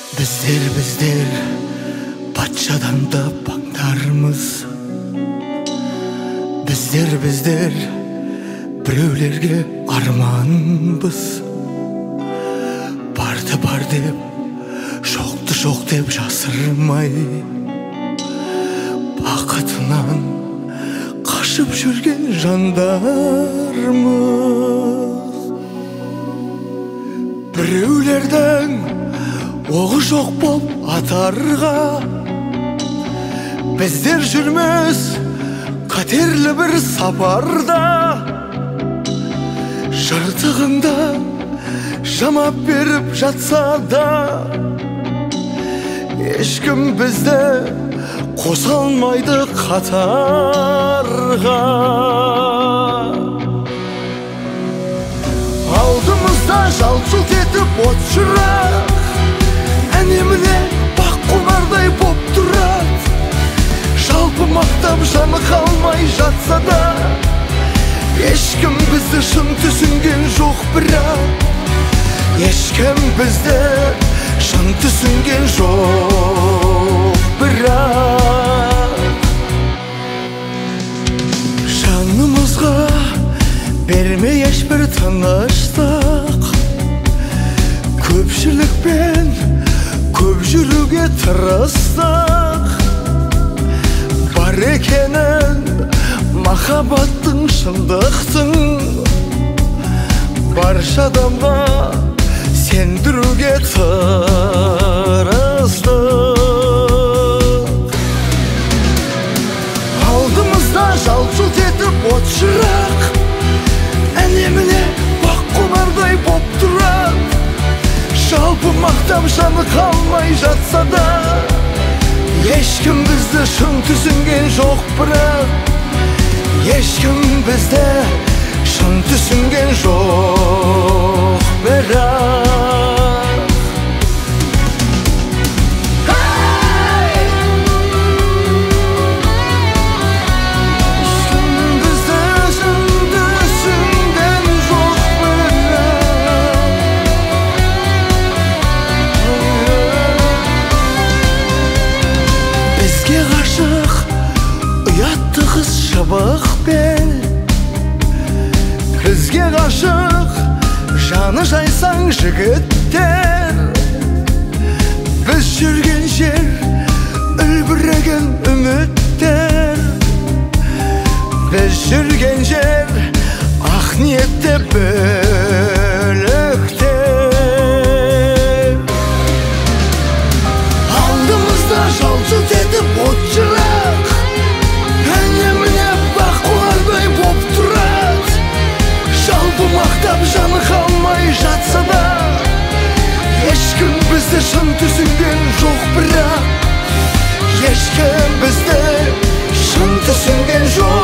Bizler патшадан да паңдармыз. Bizler біреулерге арманбыз. Барды бар деп, жоқты жоқ деп жасырмай, бақытынан қашып жүрген жандармыз. Біреулердің оғы жоқ боп атарға, біздер жүрміз қатерлі бір сапарда. Жыртығында жамап беріп жатса да, ешкім бізді қоса алмайды қатарға. Алдымызда жалт-жұлт етіп от шырақ, әне-міне бақ қонардай боп тұрады. Жалпы мақтап жаны қалмай жатса да, ешкім бізді шын түсінген жоқ бірақ. Ешкім бізді шын түсінген жоқ бірақ. Жанымызға бермей ешбір тыныштық, көпшілікпен көп жүруге тырыстық. Бар екенін махаббаттың, шындықтың, барша адамға сендіруге тырыстық. Алдымызда жалт-жұлт етіп от шырақ, әне-міне бақ қонардай боп тұрады. Жалпы мақтап жаны қалмай жатса да, ешкім бізді шын түсінген жоқ бірақ. Ешкім бізді шын түсінген жоқ бірақ. Бізге ғашық жаны жайсаң жігіттер. Біз жүрген жер үлбіреген үміттер. Біз жүрген жер ақ ниетте бөліктер. Алдымызда жалт-жұлт етіп от шырақ, әне-міне бақ қонардай боп тұрады. Жалпы мақтап жаны қалмай жатса да, ешкім бізді шын түсінген жоқ бірақ. Ешкім бізді шын түсінген жоқ.